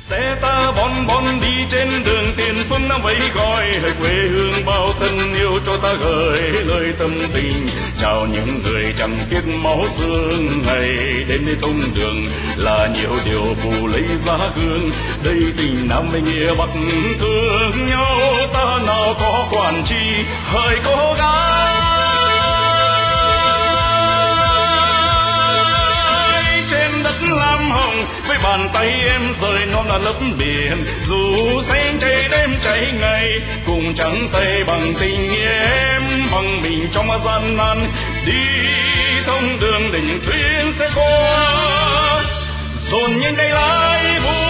Xe ta bon bon đi trên đường tiền phương Nam vẫy gọi, hỡi quê hương bao thân yêu cho ta gửi lời tâm tình. Chào những người chẳng tiếc máu xương, ngày đến đây thông đường là nhiều điều phù lấy giá hương. Đây tình Nam với nghĩa Bắc thương nhau, ta nào có quản chi hỡi cố gắng. Lam hồng với bàn tay em rời non là lớp biển, dù xanh cháy đêm cháy ngày, cùng trắng tay bằng tình nghĩa em bằng mình trong gian nan. Đi thông đường để những thuyền sẽ qua, dồn nhanh tay lái.